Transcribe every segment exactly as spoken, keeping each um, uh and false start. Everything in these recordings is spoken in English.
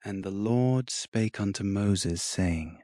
And the Lord spake unto Moses, saying,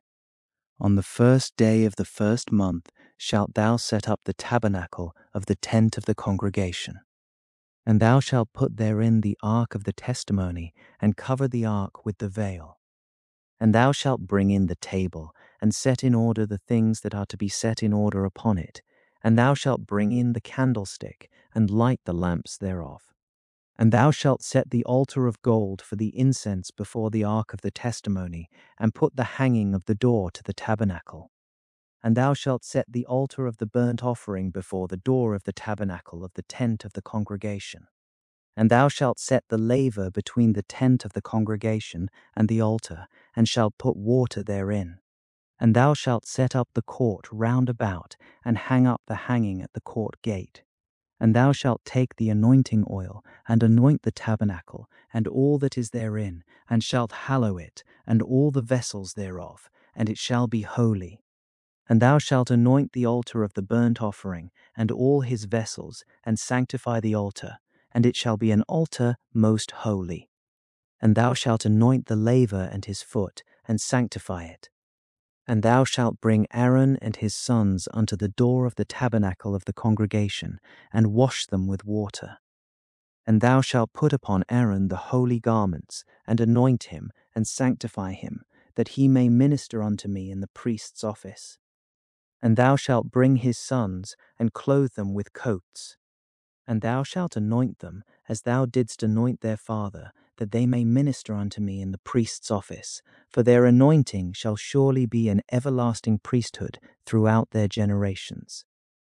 On the first day of the first month shalt thou set up the tabernacle of the tent of the congregation. And thou shalt put therein the ark of the testimony, and cover the ark with the veil. And thou shalt bring in the table, and set in order the things that are to be set in order upon it. And thou shalt bring in the candlestick, and light the lamps thereof. And thou shalt set the altar of gold for the incense before the ark of the testimony, and put the hanging of the door to the tabernacle. And thou shalt set the altar of the burnt offering before the door of the tabernacle of the tent of the congregation. And thou shalt set the laver between the tent of the congregation and the altar, and shalt put water therein. And thou shalt set up the court round about, and hang up the hanging at the court gate. And thou shalt take the anointing oil, and anoint the tabernacle, and all that is therein, and shalt hallow it, and all the vessels thereof, and it shall be holy. And thou shalt anoint the altar of the burnt offering, and all his vessels, and sanctify the altar, and it shall be an altar most holy. And thou shalt anoint the laver and his foot, and sanctify it. And thou shalt bring Aaron and his sons unto the door of the tabernacle of the congregation, and wash them with water. And thou shalt put upon Aaron the holy garments, and anoint him, and sanctify him, that he may minister unto me in the priest's office. And thou shalt bring his sons, and clothe them with coats. And thou shalt anoint them, as thou didst anoint their father, that they may minister unto me in the priest's office, for their anointing shall surely be an everlasting priesthood throughout their generations.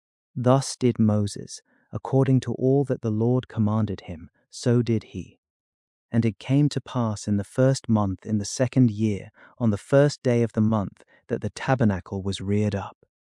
Thus did Moses, according to all that the Lord commanded him, so did he. And it came to pass in the first month in the second year, on the first day of the month, that the tabernacle was reared up.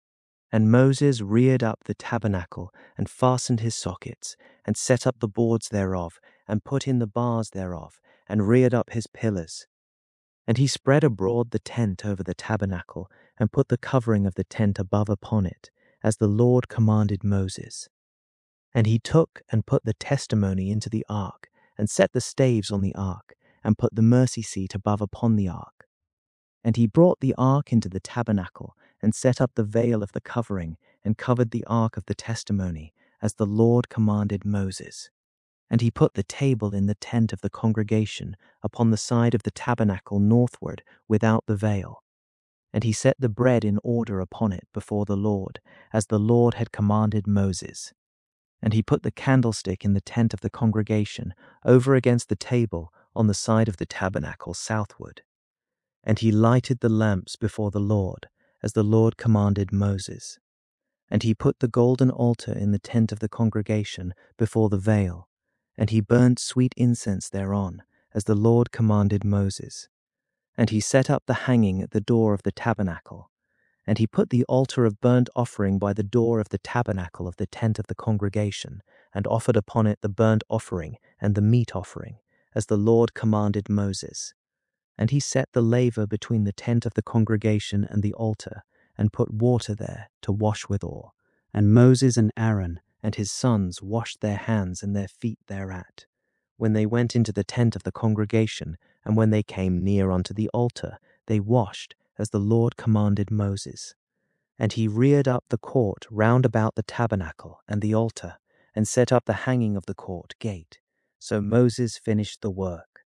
And Moses reared up the tabernacle, and fastened his sockets, and set up the boards thereof, and put in the bars thereof, and reared up his pillars. And he spread abroad the tent over the tabernacle, and put the covering of the tent above upon it, as the Lord commanded Moses. And he took and put the testimony into the ark, and set the staves on the ark, and put the mercy seat above upon the ark. And he brought the ark into the tabernacle, and set up the veil of the covering, and covered the ark of the testimony, as the Lord commanded Moses. And he put the table in the tent of the congregation, upon the side of the tabernacle northward, without the veil. And he set the bread in order upon it before the Lord, as the Lord had commanded Moses. And he put the candlestick in the tent of the congregation, over against the table, on the side of the tabernacle southward. And he lighted the lamps before the Lord, as the Lord commanded Moses. And he put the golden altar in the tent of the congregation, before the veil, and he burnt sweet incense thereon, as the Lord commanded Moses. And he set up the hanging at the door of the tabernacle. And he put the altar of burnt offering by the door of the tabernacle of the tent of the congregation, and offered upon it the burnt offering and the meat offering, as the Lord commanded Moses. And he set the laver between the tent of the congregation and the altar, and put water there to wash withal. And Moses and Aaron and his sons washed their hands and their feet thereat, when they went into the tent of the congregation, and when they came near unto the altar, they washed, as the Lord commanded Moses. And he reared up the court round about the tabernacle and the altar, and set up the hanging of the court gate. So Moses finished the work.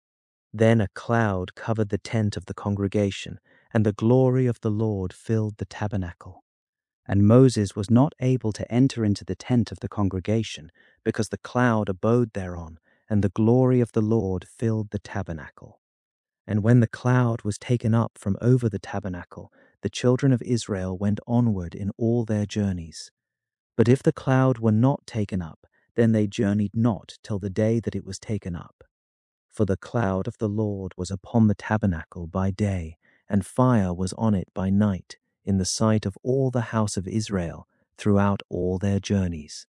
Then a cloud covered the tent of the congregation, and the glory of the Lord filled the tabernacle. And Moses was not able to enter into the tent of the congregation, because the cloud abode thereon, and the glory of the Lord filled the tabernacle. And when the cloud was taken up from over the tabernacle, the children of Israel went onward in all their journeys. But if the cloud were not taken up, then they journeyed not till the day that it was taken up. For the cloud of the Lord was upon the tabernacle by day, and fire was on it by night, in the sight of all the house of Israel, throughout all their journeys.